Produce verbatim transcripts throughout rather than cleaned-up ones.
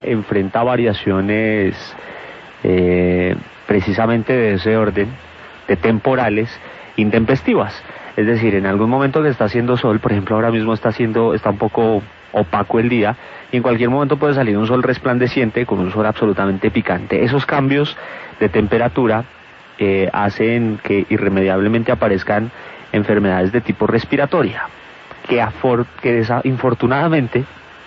enfrenta variaciones eh, precisamente de ese orden, de temporales intempestivas. Es decir, en algún momento que está haciendo sol, por ejemplo ahora mismo está haciendo, está un poco opaco el día, y en cualquier momento puede salir un sol resplandeciente con un sol absolutamente picante. Esos cambios de temperatura eh, hacen que irremediablemente aparezcan enfermedades de tipo respiratoria, que, afor que desafortunadamente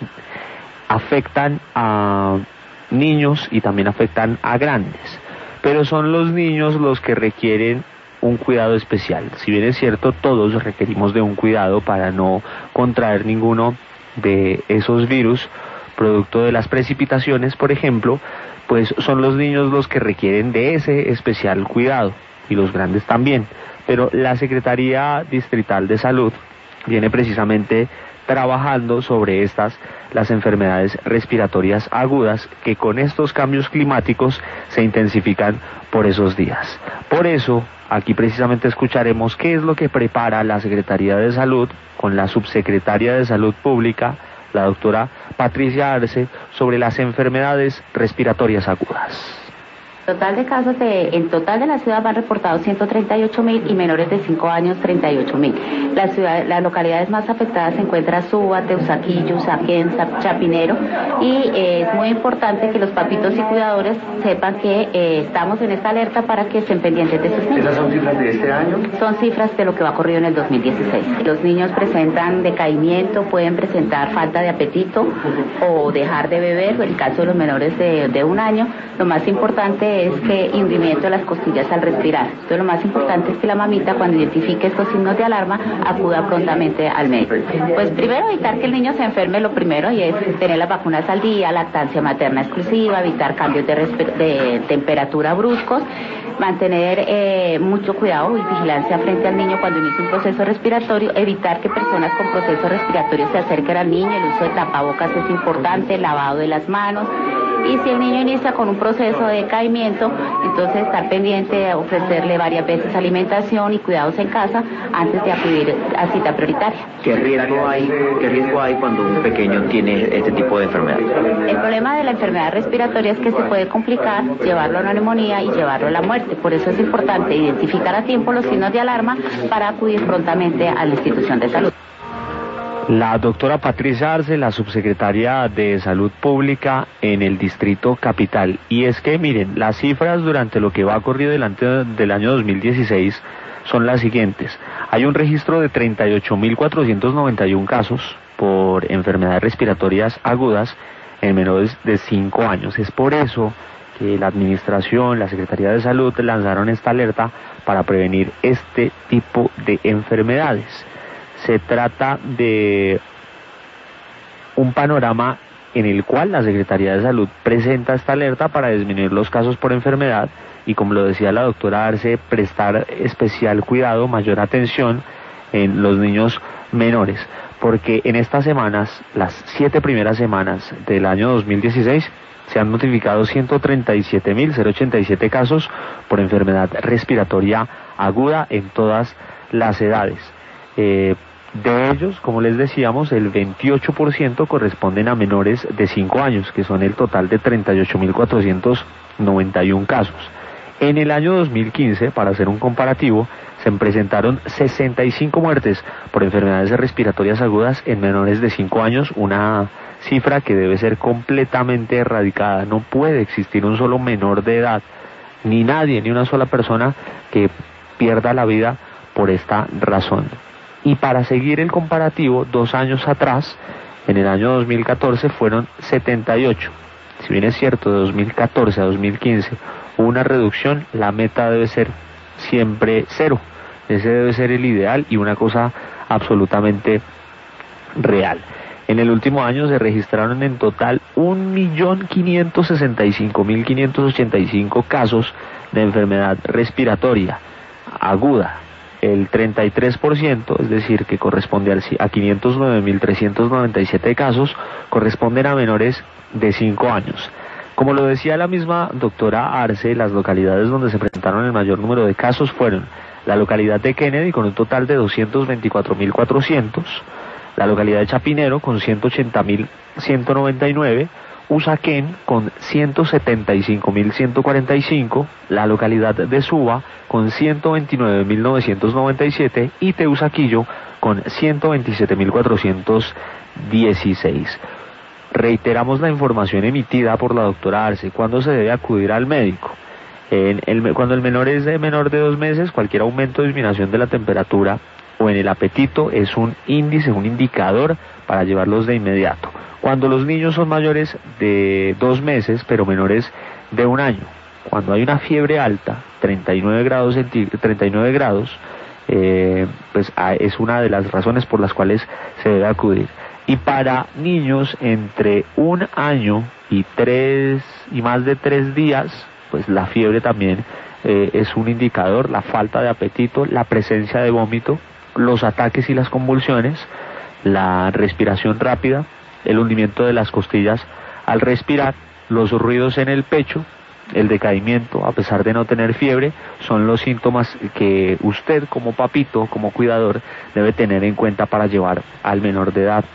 afectan a niños y también afectan a grandes, pero son los niños los que requieren un cuidado especial. Si bien es cierto, todos requerimos de un cuidado para no contraer ninguno de esos virus, producto de las precipitaciones, por ejemplo, pues son los niños los que requieren de ese especial cuidado, y los grandes también. Pero la Secretaría Distrital de Salud viene precisamente trabajando sobre estas, las enfermedades respiratorias agudas, que con estos cambios climáticos se intensifican por esos días. Por eso, aquí precisamente escucharemos qué es lo que prepara la Secretaría de Salud con la Subsecretaria de Salud Pública, la doctora Patricia Arce, sobre las enfermedades respiratorias agudas. Total de casos de, en total de la ciudad van reportados ciento treinta y ocho mil y menores de cinco años treinta y ocho mil. La ciudad, las localidades más afectadas se encuentran Suba, Teusaquillo, Usaquén, Chapinero, y eh, es muy importante que los papitos y cuidadores sepan que eh, estamos en esta alerta para que estén pendientes de sus niños. ¿Esas son cifras de este año? Son cifras de lo que va ocurrido en el dos mil dieciséis. Los niños presentan decaimiento, pueden presentar falta de apetito o dejar de beber, en el caso de los menores de, de un año. Lo más importante es que hundimiento de las costillas al respirar. Entonces lo más importante es que la mamita, cuando identifique estos signos de alarma, acuda prontamente al médico. Pues primero evitar que el niño se enferme, lo primero, y es tener las vacunas al día, lactancia materna exclusiva, evitar cambios de, de temperatura bruscos, mantener eh, mucho cuidado y vigilancia frente al niño cuando inicia un proceso respiratorio, evitar que personas con procesos respiratorios se acerquen al niño, el uso de tapabocas es importante, el lavado de las manos. Y si el niño inicia con un proceso de decaimiento, entonces estar pendiente de ofrecerle varias veces alimentación y cuidados en casa antes de acudir a cita prioritaria. ¿Qué riesgo hay, qué riesgo hay cuando un pequeño tiene este tipo de enfermedad? El problema de la enfermedad respiratoria es que se puede complicar, llevarlo a una neumonía y llevarlo a la muerte. Por eso es importante identificar a tiempo los signos de alarma para acudir prontamente a la institución de salud. La doctora Patricia Arce, la subsecretaria de Salud Pública en el Distrito Capital. Y es que, miren, las cifras durante lo que va ocurrido delante del año dos mil dieciséis son las siguientes. Hay un registro de treinta y ocho mil cuatrocientos noventa y uno casos por enfermedades respiratorias agudas en menores de cinco años. Es por eso que la Administración, la Secretaría de Salud lanzaron esta alerta para prevenir este tipo de enfermedades. Se trata de un panorama en el cual la Secretaría de Salud presenta esta alerta para disminuir los casos por enfermedad y, como lo decía la doctora Arce, prestar especial cuidado, mayor atención en los niños menores, porque en estas semanas, las siete primeras semanas del año dos mil dieciséis, se han notificado ciento treinta y siete mil ochenta y siete casos por enfermedad respiratoria aguda en todas las edades. Eh, De ellos, como les decíamos, el veintiocho por ciento corresponden a menores de cinco años, que son el total de treinta y ocho mil cuatrocientos noventa y uno casos. En el año dos mil quince, para hacer un comparativo, se presentaron sesenta y cinco muertes por enfermedades respiratorias agudas en menores de cinco años, una cifra que debe ser completamente erradicada. No puede existir un solo menor de edad, ni nadie, ni una sola persona que pierda la vida por esta razón. Y para seguir el comparativo, dos años atrás, en el año dos mil catorce, fueron setenta y ocho. Si bien es cierto, de dos mil catorce a dos mil quince hubo una reducción, la meta debe ser siempre cero. Ese debe ser el ideal y una cosa absolutamente real. En el último año se registraron en total un millón quinientos sesenta y cinco mil quinientos ochenta y cinco casos de enfermedad respiratoria aguda. El treinta y tres por ciento, es decir, que corresponde a quinientos nueve mil trescientos noventa y siete casos, corresponden a menores de cinco años. Como lo decía la misma doctora Arce, las localidades donde se presentaron el mayor número de casos fueron la localidad de Kennedy, con un total de doscientos veinticuatro mil cuatrocientos, la localidad de Chapinero, con ciento ochenta mil ciento noventa y nueve, Usaquén con ciento setenta y cinco mil ciento cuarenta y cinco, la localidad de Suba con ciento veintinueve mil novecientos noventa y siete y Teusaquillo con ciento veintisiete mil cuatrocientos dieciséis. Reiteramos la información emitida por la doctora Arce. ¿Cuándo se debe acudir al médico? En el, cuando el menor es de menor de dos meses, cualquier aumento o disminución de la temperatura o en el apetito es un índice, un indicador para llevarlos de inmediato. Cuando los niños son mayores de dos meses, pero menores de un año, cuando hay una fiebre alta, treinta y nueve grados, treinta y nueve grados, eh, pues es una de las razones por las cuales se debe acudir. Y para niños entre un año y tres y más de tres días, pues la fiebre también eh, es un indicador, la falta de apetito, la presencia de vómito, los ataques y las convulsiones, la respiración rápida, el hundimiento de las costillas al respirar, los ruidos en el pecho, el decaimiento, a pesar de no tener fiebre, son los síntomas que usted como papito, como cuidador, debe tener en cuenta para llevar al menor de edad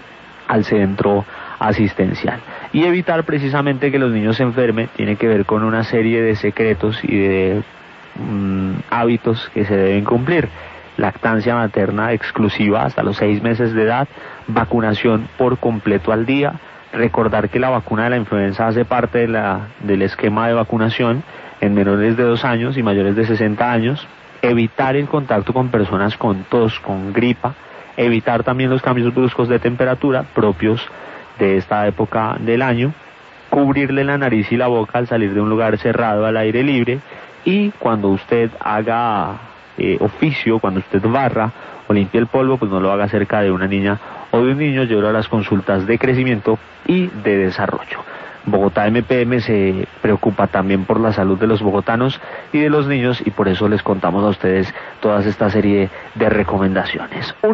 al centro asistencial. Y evitar precisamente que los niños se enfermen tiene que ver con una serie de secretos y de mmm, hábitos que se deben cumplir. Lactancia materna exclusiva hasta los seis meses de edad, vacunación por completo al día, recordar que la vacuna de la influenza hace parte de la, del esquema de vacunación en menores de dos años y mayores de sesenta años, evitar el contacto con personas con tos, con gripa, evitar también los cambios bruscos de temperatura propios de esta época del año, cubrirle la nariz y la boca al salir de un lugar cerrado al aire libre y cuando usted haga Eh, oficio, cuando usted barra o limpie el polvo, pues no lo haga cerca de una niña o de un niño, llévelo a las consultas de crecimiento y de desarrollo. Bogotá M P M se preocupa también por la salud de los bogotanos y de los niños y por eso les contamos a ustedes toda esta serie de recomendaciones.